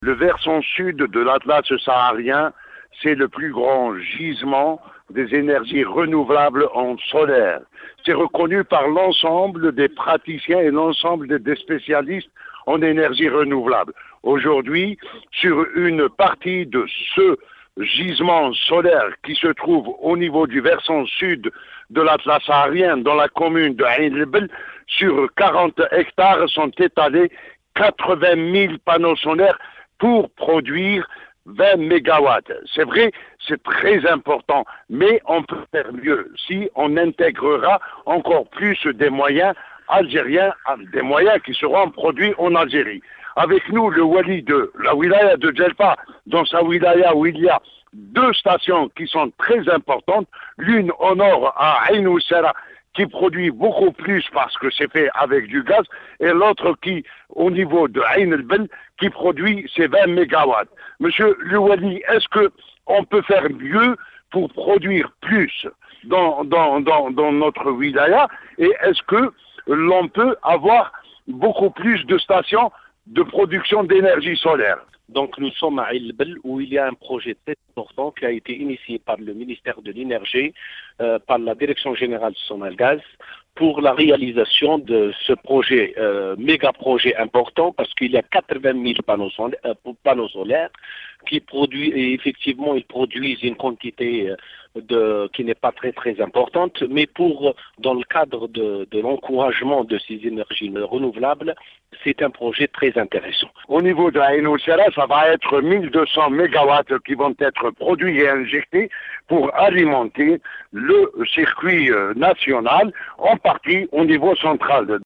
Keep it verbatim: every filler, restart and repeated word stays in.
Le versant sud de l'Atlas saharien, c'est le plus grand gisement des énergies renouvelables en solaire. C'est reconnu par l'ensemble des praticiens et l'ensemble des spécialistes en énergie renouvelable. Aujourd'hui, sur une partie de ce gisement solaire qui se trouve au niveau du versant sud de l'Atlas saharien, dans la commune de Ain el-Bel, sur quarante hectares sont étalés quatre-vingt mille panneaux solaires pour produire vingt mégawatts. C'est vrai, c'est très important, mais on peut faire mieux si on intégrera encore plus des moyens algériens, des moyens qui seront produits en Algérie. Avec nous, le wali de la wilaya de Djelpa, dans sa wilaya où il y a deux stations qui sont très importantes, l'une au nord à Ain Oussera, qui produit beaucoup plus parce que c'est fait avec du gaz, et l'autre qui, au niveau de Ain el-Bel, qui produit ses vingt mégawatts. Monsieur Louali, est-ce que on peut faire mieux pour produire plus dans, dans, dans, dans notre wilaya, et est-ce que l'on peut avoir beaucoup plus de stations de production d'énergie solaire? Donc nous sommes à Ain el-Bel où il y a un projet très important qui a été initié par le ministère de l'Énergie, euh, par la Direction Générale Sonalgaz, pour la réalisation de ce projet, euh, méga projet important, parce qu'il y a quatre-vingt mille panneaux solaires, euh, panneaux solaires qui produisent, et effectivement ils produisent une quantité euh, de, qui n'est pas très très importante, mais pour, dans le cadre de, de l'encouragement de ces énergies renouvelables, c'est un projet très intéressant. Au niveau de Ain Oussera, ça va être mille deux cents mégawatts qui vont être produits et injectés pour alimenter le circuit national, en partie au niveau central.